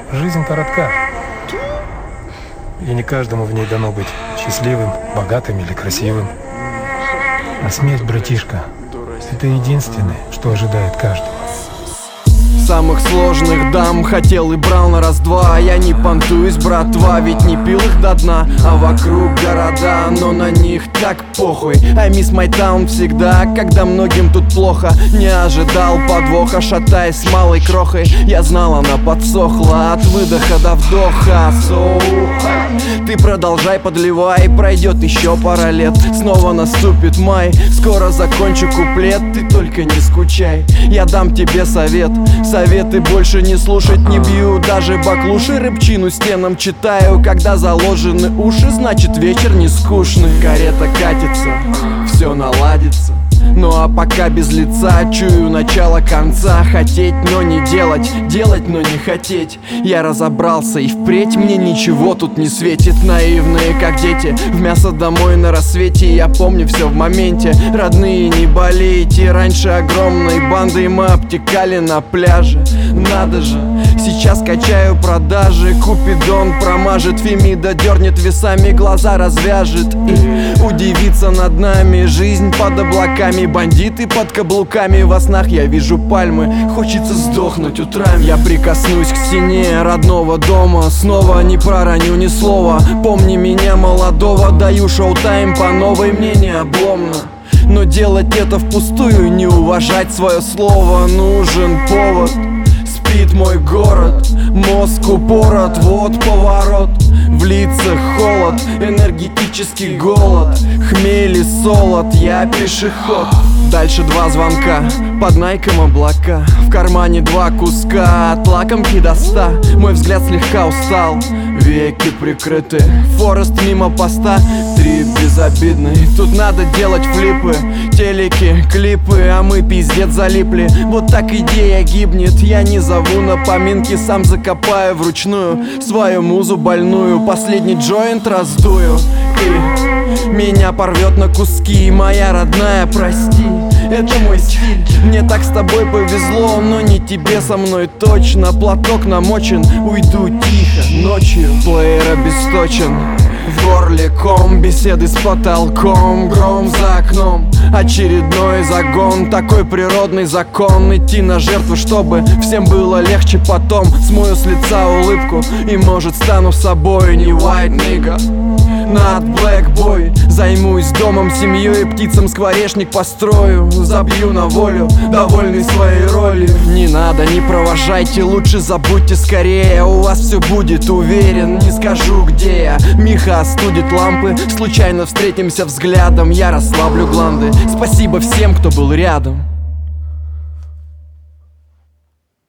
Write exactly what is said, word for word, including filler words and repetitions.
Жизнь коротка, и не каждому в ней дано быть счастливым, богатым или красивым. А смерть, братишка, это единственное, что ожидает каждого. Самых сложных дам хотел и брал на раз-два. Я не понтуюсь, братва, ведь не пил их до дна. А вокруг города, но на них так похуй. I miss my town всегда, когда многим тут плохо. Не ожидал подвоха, шатаясь с малой крохой. Я знал, она подсохла от выдоха до вдоха. So, ты продолжай, подливай, пройдет еще пара лет. Снова наступит май, скоро закончу куплет. Ты только не скучай, я дам тебе совет. Советы больше не слушать, не бью даже баклуши. Рыбчину стенам читаю, когда заложены уши, значит вечер не скучный. Карета катится, все наладится. Ну а пока без лица, чую начало конца. Хотеть, но не делать, делать, но не хотеть. Я разобрался и впредь мне ничего тут не светит. Наивные, как дети, в мясо домой на рассвете. Я помню все в моменте, родные, не болейте. Раньше огромной бандой мы обтекали на пляже. Надо же, сейчас качаю продажи. Купидон промажет, Фемида дернет весами, глаза развяжет и удивится над нами. Жизнь под облаками, бандиты под каблуками. Во снах я вижу пальмы, хочется сдохнуть утрами. Я прикоснусь к стене родного дома, снова не пророню ни слова. Помни меня молодого, даю шоу-тайм по новой, мне не обломно. Но делать это впустую, не уважать свое слово. Нужен повод, спит мой город, мозг упорот, вот поворот. В лицах холод, энергетический голод, хмель и солод, я пешеход. Дальше два звонка, под найком облака. В кармане два куска, от лакомки до ста. Мой взгляд слегка устал, веки прикрыты. Форест мимо поста, трип безобидный. Тут надо делать флипы, телеки, клипы, а мы пиздец залипли. Вот так идея гибнет, я не зову на поминки. Сам закопаю вручную свою музу больную. Последний джойнт раздую и меня порвет на куски. Моя родная, прости, это мой стиль. Мне так с тобой повезло, но не тебе со мной точно. Платок намочен, уйду тихо ночью. Плеер обесточен, в горле ком, беседы с потолком, гром за окном. Очередной загон, такой природный закон. Идти на жертву, чтобы всем было легче потом. Смою с лица улыбку и, может, стану собой. Не white nigga, not black boy. Займусь домом, семьей, птицам скворечник построю. Забью на волю, довольный своей ролью. Не надо, не провожайте, лучше забудьте скорее. У вас все будет, уверен, не скажу где я. Миха остудит лампы, случайно встретимся взглядом. Я расслаблю гланды, спасибо всем, кто был рядом.